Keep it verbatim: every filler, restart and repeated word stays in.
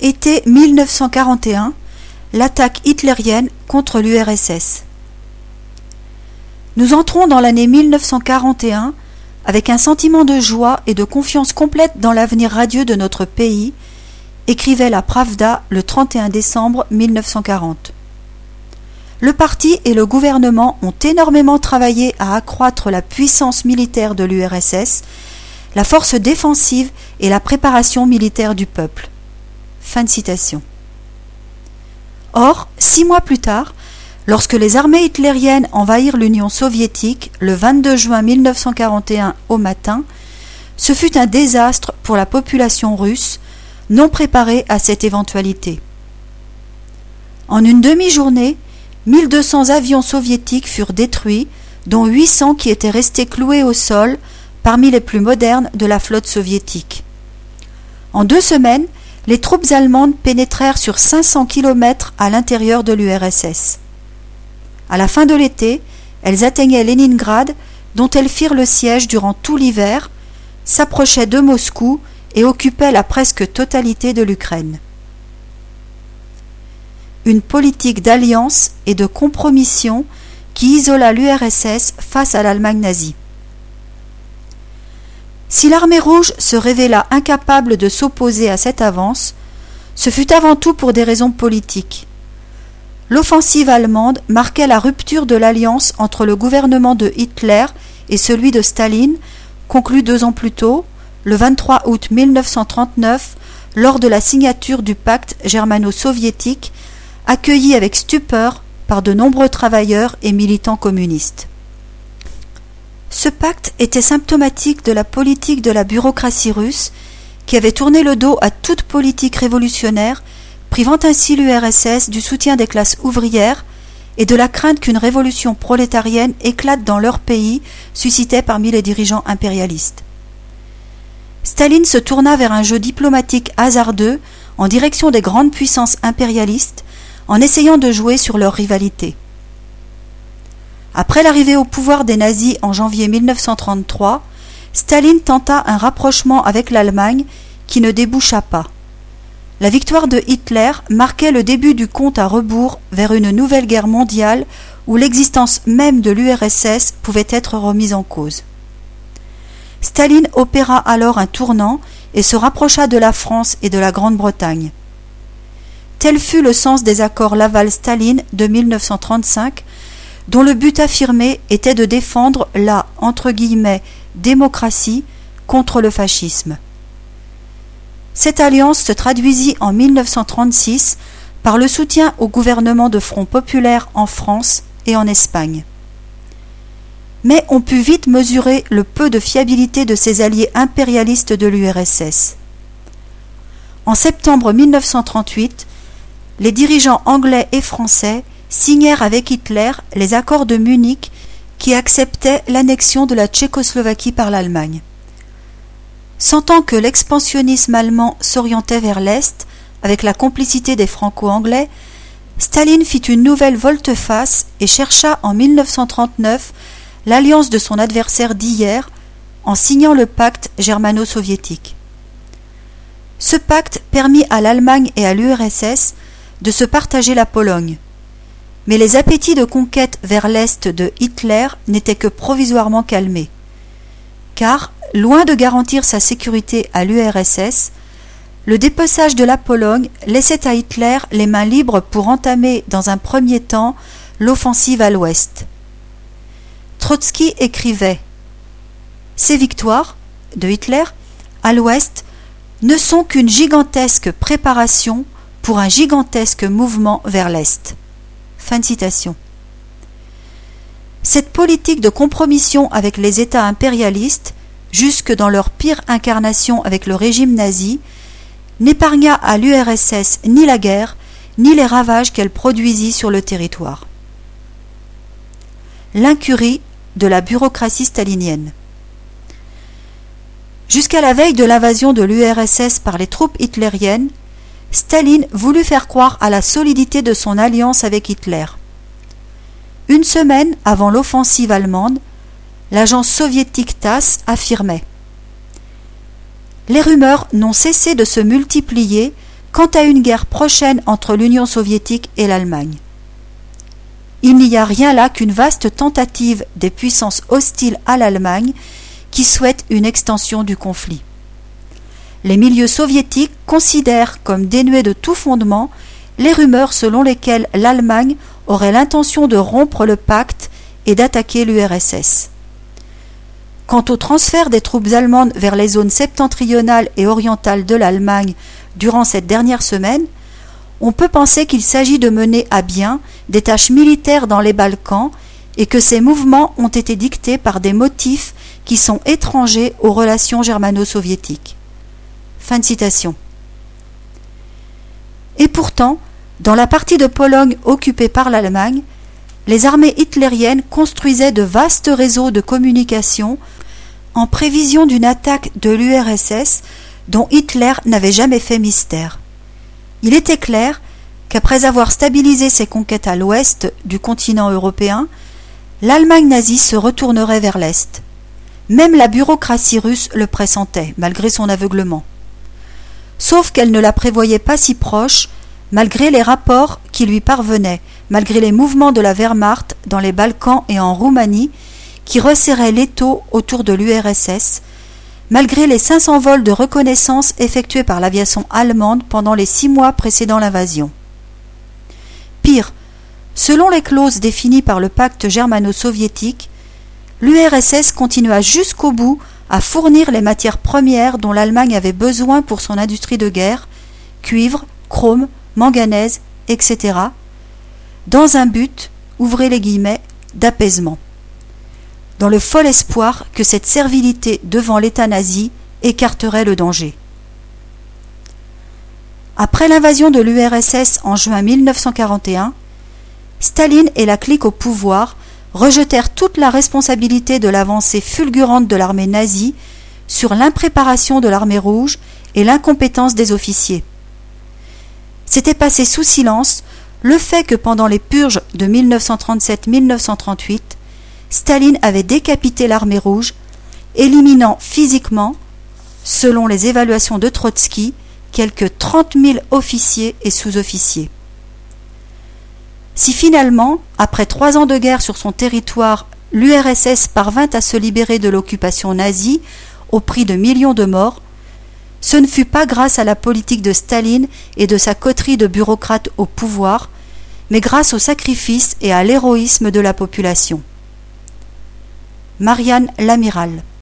Été mille neuf cent quarante et un, l'attaque hitlérienne contre l'U R S S. Nous entrons dans l'année mille neuf cent quarante et un avec un sentiment de joie et de confiance complète dans l'avenir radieux de notre pays, écrivait la Pravda le trente et un décembre mille neuf cent quarante. Le parti et le gouvernement ont énormément travaillé à accroître la puissance militaire de l'U R S S, la force défensive et la préparation militaire du peuple. Fin de citation. Or, six mois plus tard, lorsque les armées hitlériennes envahirent l'Union soviétique le vingt-deux juin mille neuf cent quarante et un au matin, ce fut un désastre pour la population russe, non préparée à cette éventualité. En une demi-journée, mille deux cents avions soviétiques furent détruits, dont huit cents qui étaient restés cloués au sol, parmi les plus modernes de la flotte soviétique. En deux semaines, les troupes allemandes pénétrèrent sur cinq cents kilomètres à l'intérieur de l'U R S S. À la fin de l'été, elles atteignaient Leningrad, dont elles firent le siège durant tout l'hiver, s'approchaient de Moscou et occupaient la presque totalité de l'Ukraine. Une politique d'alliance et de compromission qui isola l'U R S S face à l'Allemagne nazie. Si l'armée rouge se révéla incapable de s'opposer à cette avance, ce fut avant tout pour des raisons politiques. L'offensive allemande marquait la rupture de l'alliance entre le gouvernement de Hitler et celui de Staline, conclu deux ans plus tôt, le vingt-trois août mille neuf cent trente-neuf, lors de la signature du pacte germano-soviétique, accueilli avec stupeur par de nombreux travailleurs et militants communistes. Ce pacte était symptomatique de la politique de la bureaucratie russe qui avait tourné le dos à toute politique révolutionnaire, privant ainsi l'U R S S du soutien des classes ouvrières et de la crainte qu'une révolution prolétarienne éclate dans leur pays, suscitait parmi les dirigeants impérialistes. Staline se tourna vers un jeu diplomatique hasardeux en direction des grandes puissances impérialistes, en essayant de jouer sur leur rivalité. Après l'arrivée au pouvoir des nazis en janvier mille neuf cent trente-trois, Staline tenta un rapprochement avec l'Allemagne qui ne déboucha pas. La victoire de Hitler marquait le début du compte à rebours vers une nouvelle guerre mondiale où l'existence même de l'U R S S pouvait être remise en cause. Staline opéra alors un tournant et se rapprocha de la France et de la Grande-Bretagne. Tel fut le sens des accords Laval-Staline de mille neuf cent trente-cinq, dont le but affirmé était de défendre la entre guillemets, « démocratie » contre le fascisme. Cette alliance se traduisit en mille neuf cent trente-six par le soutien au gouvernement de Front populaire en France et en Espagne. Mais on put vite mesurer le peu de fiabilité de ces alliés impérialistes de l'U R S S. En septembre mille neuf cent trente-huit, les dirigeants anglais et français signèrent avec Hitler les accords de Munich qui acceptaient l'annexion de la Tchécoslovaquie par l'Allemagne. Sentant que l'expansionnisme allemand s'orientait vers l'Est, avec la complicité des Franco-Anglais, Staline fit une nouvelle volte-face et chercha en mille neuf cent trente-neuf l'alliance de son adversaire d'hier en signant le pacte germano-soviétique. Ce pacte permit à l'Allemagne et à l'U R S S de se partager la Pologne. Mais les appétits de conquête vers l'Est de Hitler n'étaient que provisoirement calmés. Car, loin de garantir sa sécurité à l'U R S S, le dépeçage de la Pologne laissait à Hitler les mains libres pour entamer dans un premier temps l'offensive à l'Ouest. Trotsky écrivait « Ces victoires, de Hitler, à l'Ouest, ne sont qu'une gigantesque préparation pour un gigantesque mouvement vers l'Est. » Fin de citation. Cette politique de compromission avec les États impérialistes, jusque dans leur pire incarnation avec le régime nazi, n'épargna à l'U R S S ni la guerre, ni les ravages qu'elle produisit sur le territoire. L'incurie de la bureaucratie stalinienne. Jusqu'à la veille de l'invasion de l'U R S S par les troupes hitlériennes, Staline voulut faire croire à la solidité de son alliance avec Hitler. Une semaine avant l'offensive allemande, l'agence soviétique TASS affirmait « Les rumeurs n'ont cessé de se multiplier quant à une guerre prochaine entre l'Union soviétique et l'Allemagne. Il n'y a rien là qu'une vaste tentative des puissances hostiles à l'Allemagne qui souhaitent une extension du conflit. Les milieux soviétiques considèrent comme dénuées de tout fondement les rumeurs selon lesquelles l'Allemagne aurait l'intention de rompre le pacte et d'attaquer l'U R S S. Quant au transfert des troupes allemandes vers les zones septentrionales et orientales de l'Allemagne durant cette dernière semaine, on peut penser qu'il s'agit de mener à bien des tâches militaires dans les Balkans et que ces mouvements ont été dictés par des motifs qui sont étrangers aux relations germano-soviétiques. Fin de citation. Et pourtant, dans la partie de Pologne occupée par l'Allemagne, les armées hitlériennes construisaient de vastes réseaux de communication en prévision d'une attaque de l'U R S S dont Hitler n'avait jamais fait mystère. Il était clair qu'après avoir stabilisé ses conquêtes à l'ouest du continent européen, l'Allemagne nazie se retournerait vers l'est. Même la bureaucratie russe le pressentait, malgré son aveuglement. Sauf qu'elle ne la prévoyait pas si proche, malgré les rapports qui lui parvenaient, malgré les mouvements de la Wehrmacht dans les Balkans et en Roumanie, qui resserraient l'étau autour de l'U R S S, malgré les cinq cents vols de reconnaissance effectués par l'aviation allemande pendant les six mois précédant l'invasion. Pire, selon les clauses définies par le pacte germano-soviétique, l'U R S S continua jusqu'au bout à fournir les matières premières dont l'Allemagne avait besoin pour son industrie de guerre, cuivre, chrome, manganèse, et cetera, dans un but, ouvrez les guillemets, d'apaisement, dans le fol espoir que cette servilité devant l'État nazi écarterait le danger. Après l'invasion de l'U R S S en juin mille neuf cent quarante et un, Staline et la clique au pouvoir rejetèrent toute la responsabilité de l'avancée fulgurante de l'armée nazie sur l'impréparation de l'armée rouge et l'incompétence des officiers. S'était passé sous silence le fait que pendant les purges de mille neuf cent trente-sept à mille neuf cent trente-huit, Staline avait décapité l'armée rouge, éliminant physiquement, selon les évaluations de Trotsky, quelques trente mille officiers et sous-officiers. Si finalement, après trois ans de guerre sur son territoire, l'U R S S parvint à se libérer de l'occupation nazie au prix de millions de morts, ce ne fut pas grâce à la politique de Staline et de sa coterie de bureaucrates au pouvoir, mais grâce au sacrifice et à l'héroïsme de la population. Marianne Lamiral.